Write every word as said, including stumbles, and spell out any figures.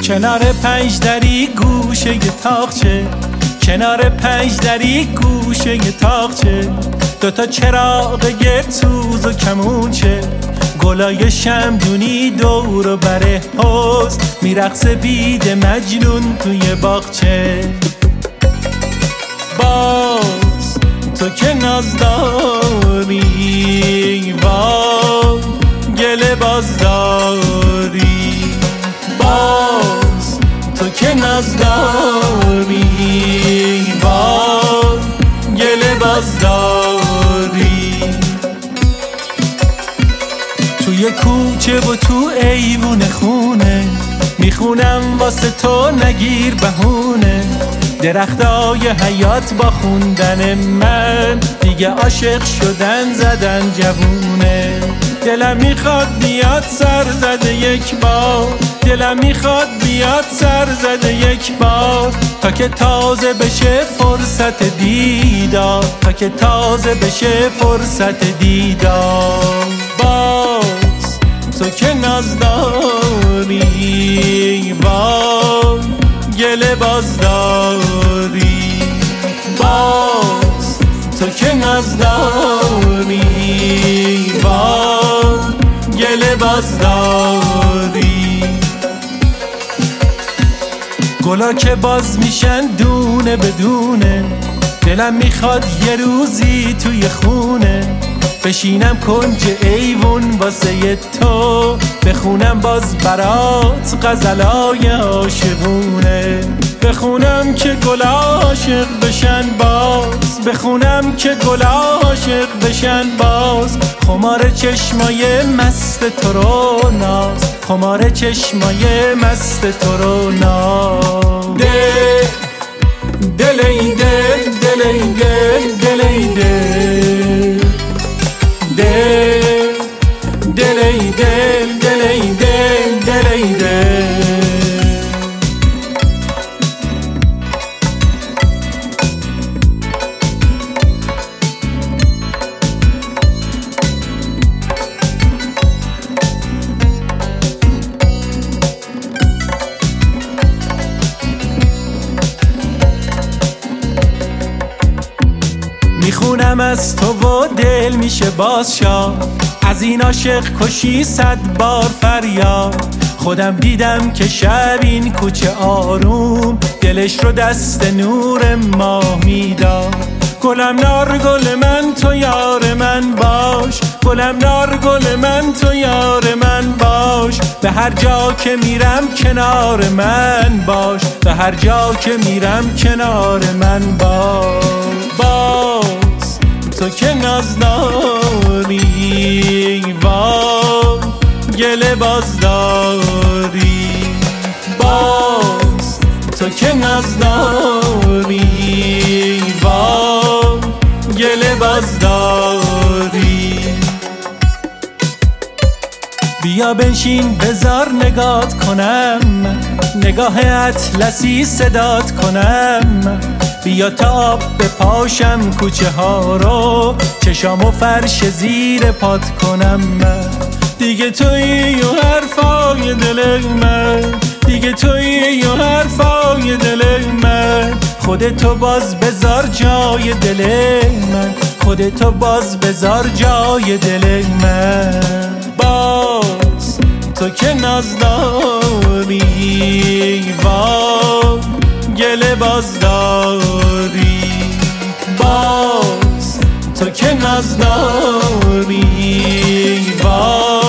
کنار پنج دری گوشه تاقچه، کنار پنج دری گوشه تاقچه، دوتا چراغ گتوز و کمونچه، گلای شمدونی دور و بره حوز، میرقصه بید مجنون توی باغچه. باز تو که ناز داری، وای گله باز داری، باز تو که ناز داری، وای گله باز داری. توی کوچه و تو ایوون خونه، میخونم واسه تو نگیر بهونه، درختای حیات با خوندن من، دیگه عاشق شدن زدن جوونه. دلم میخواد بیاد سر زده یک بار، دلم میخواد بیاد سر زده یک بار، تا که تازه بشه فرصت دیدار، تا که تازه بشه فرصت دیدار. باز تو که ناز داری، وای گله باز داری، باز تو که ناز داری، وای گله باز داری. گلا که باز میشن دونه بدونه، دلم میخواد یه روزی توی خونه، بشینم کنج ایوون واسه تو، بخونم باز برات غزلای عاشقونه، بخونم که گل عاشق بشن باز، بخونم که گل عاشق بشن باز. خمار چشمای مست تو رو ناز، خمار چشمای مست تو رو ناز. دل دل ای دل دل ای دل دل ای دل دل دل ای دل دل ای دل دل ای دل. میخونم از تو و دل میشه باز شاد، از این عاشق کشی صد بار فریاد. خودم دیدم که شب این کوچه آروم، دلش رو دست نور ماه میداد. گلم نار گل من تو یار من باش، گلم نار گل من تو یار من باش، به هر جا که میرم کنار من باش، به هر جا که میرم کنار من باش. باز تو که ناز داری، وای گله باز داری، باز تو که ناز داری، وای گله باز داری. بیا بنشین بذار نگات کنم، نگاه اطلسی صدات کنم، بیا تا آب بپاشم کوچه ها رو، چشام و فرش زیر پات کنم. من دیگه تویی و حرفای دل من، دیگه تویی و حرفای دل من، خودتو باز بذار جای دل من، خودتو باز بذار جای دل من. باز تو که ناز داری، وای گله باز داری، باز تو که ناز داری، وای